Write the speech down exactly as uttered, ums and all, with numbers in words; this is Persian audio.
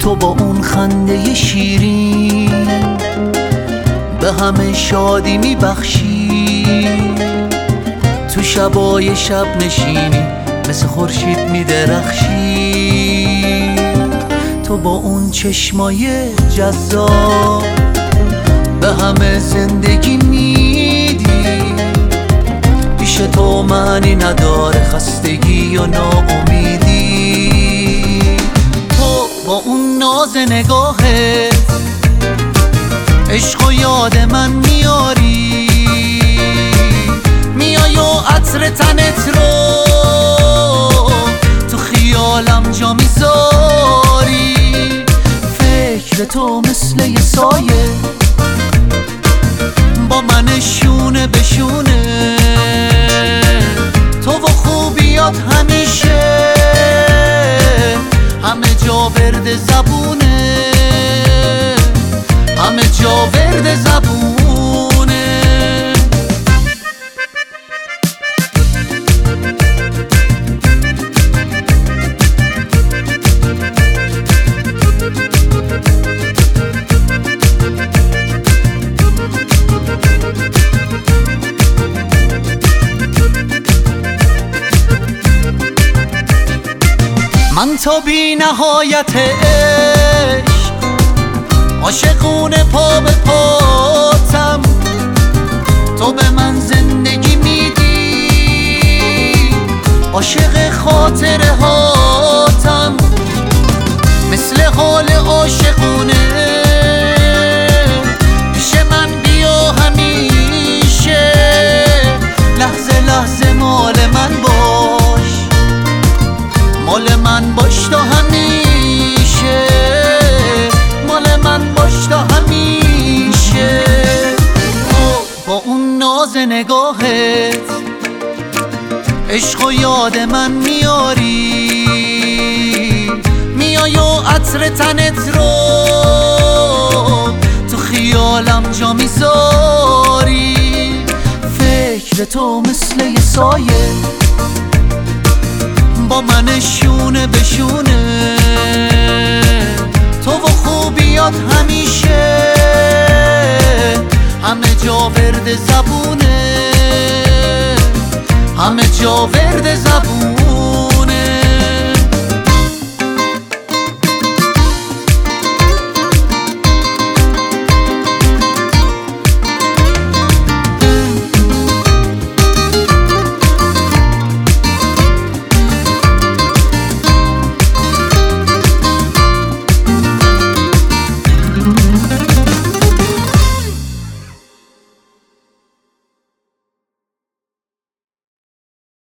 تو با اون خنده شیرین به همه شادی میبخشی، تو شبای شب نشینی مثل خورشید میدرخشی. تو با اون چشمای جذاب به همه زندگی میدی، پیش تو معنی نداره خستگی و ناامیدی. تو با اون ناز نگاهت عشق و یاد من میاری، میای و عطر تنت رو تو خیالم جا میذاری. فکر تو مثل یه سایه با من شونه به شونه، تو و خوبیات همیشه همه جا ورد زبونه، همه جا ورد زبونه. من تا بی نهایت عشق عاشقونه پا به پاتم، تو به من زندگی میدی، عاشق خاطره هاتم، مثل حال عاشقونه پیش من بیا همیشه، لحظه لحظه مال من باش، مال من باش تا همیشه، مال من باش تا همیشه. تو با اون ناز نگاهت عشق و یاد من میاری، میای و عطر تنت رو تو خیالم جا میذاری. فکر تو مثل یه سایه با من شونه به شونه، تو و خوبیات همیشه همه جا ورد زبونه، همه جا ورد زبونه.